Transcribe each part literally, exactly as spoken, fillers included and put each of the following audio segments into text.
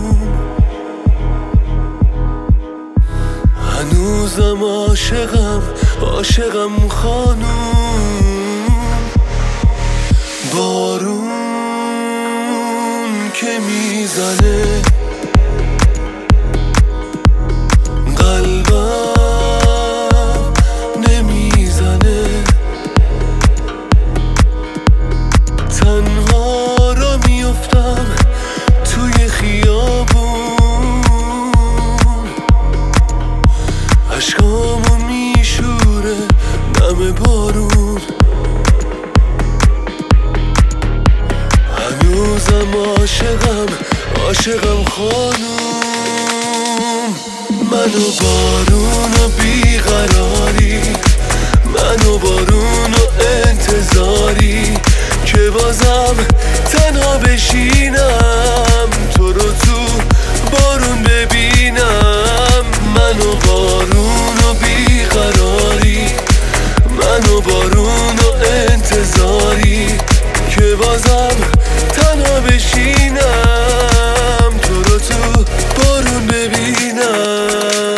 هنوزم عاشقم عاشقم خانوم. بارون که میزنه قلبم نمیزنه، تنها را میفتم توی خیابون، عشقامو میشوره نم بارون. هنوزم عاشقم عاشقم خانوم. منو بارون و بیقراری، منو بارون و انتظاری که بازم تنها بشینم تو رو تو بارون ببینم. منو بارون و بیقراری، منو بارون و انتظاری که بازم تنها بشینم تو رو تو بارون ببینم.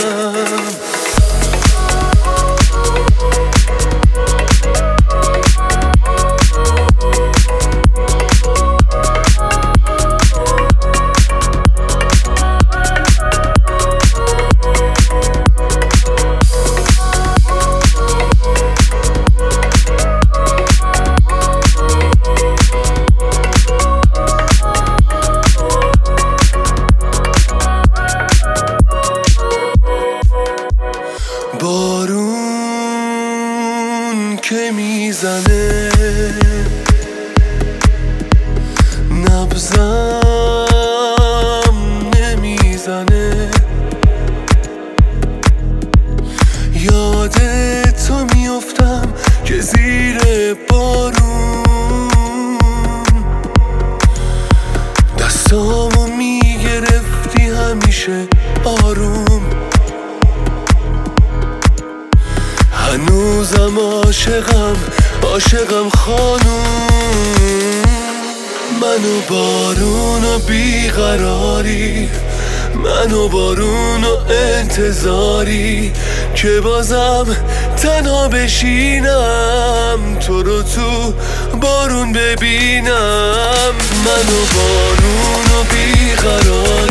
بارون که میزنه نبضم نمیزنه، یاد تو میفتم که زیر بارون دستامو میگرفتی همیشه آروم. هنوزم عاشقم عاشقم خانوم. منو بارون و بیقراری، منو بارون و انتظاری که بازم تنها بشینم تو رو تو بارون ببینم. منو بارون و بیقراری،